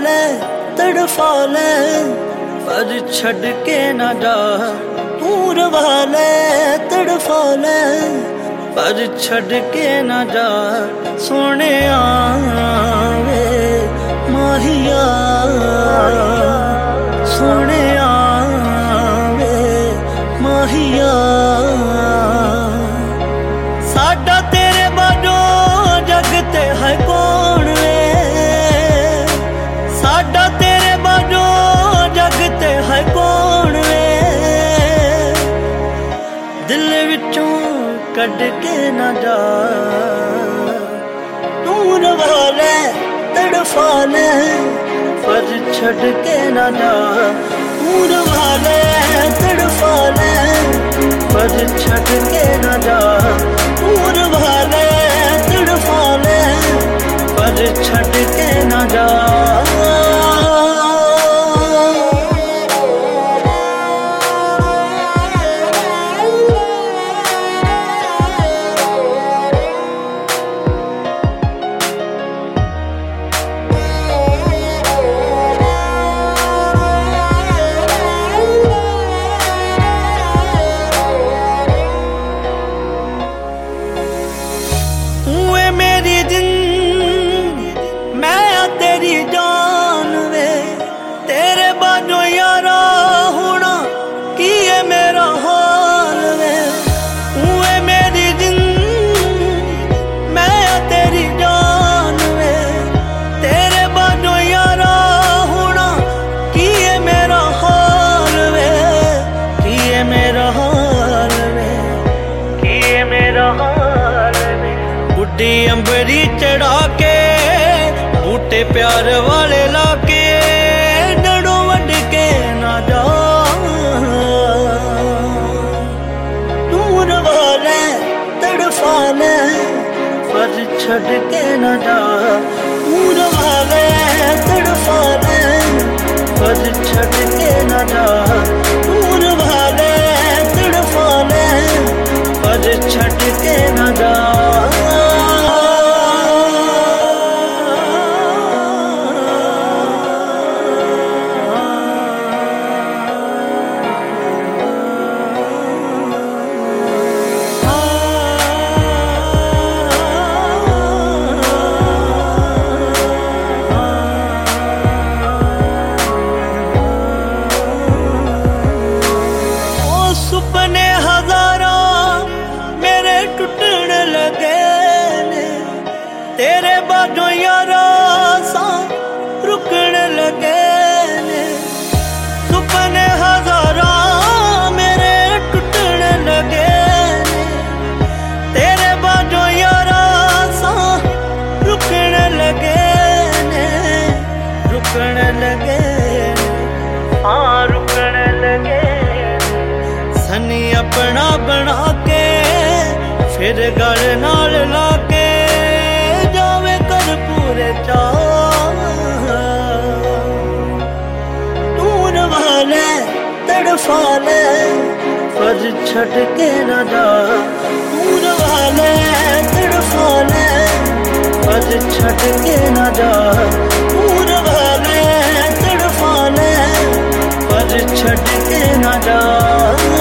ले तड़फा ले पर छड़ के ना जा। तू रवा ले तड़फा ले पर छड़ के ना जा। सोने आवे माहिया सोने आवे माहिया। साडा तेरे बाजो जगते है कौन वे। साडा तेरे बाजो जगते है कौन वे। दिल विचों कढ़ के ना जा। तू रवा ले तड़फा ले पर छड़ के ना जा। तू रवा ले तड़फा ले पर छड़ के ना जा। तू रवा ले तड़फा ले पर छड़ के ना जा। तेरी जान वे तेरे बाजो यारा होना की है मेरा हाल वे। तू है मेरी जिंदगी मैं तेरी जान वे तेरे बाजो यारा होना की है मेरा हाल वे। की है मेरा हाल वे की है मेरा हाल वे। बुढ़ी अंबरी चढ़ा के बूटे प्यार वाले लाके डड़ो वड के ना जा। तू रवा ले तड़फा ले पर छड़ के ना जा। तू रवा ले तड़फा ले पर छड़ के ना जा। तू रवा ले तड़फा ले पर छड़ के ना जा। सुपने हजारा मेरे टूटन लगे ने तेरे बाजो यारा सा रुकन लगे ने। सुपने हजारा मेरे टूटन लगे ने तेरे बाजो यारा सा रुकन लगे ने। रुकन लगे हाँ रुकन लगे। सनी अपना बना के फिर गल नाल लाके जावे कर पूरे चाह। तू रवा ले तड़फा ले पर छड़ के ना जा। तू रवा ले तड़फा ले पर छड़ के ना जा। तू रवा ले तड़फा ले पर छड़ के ना जा।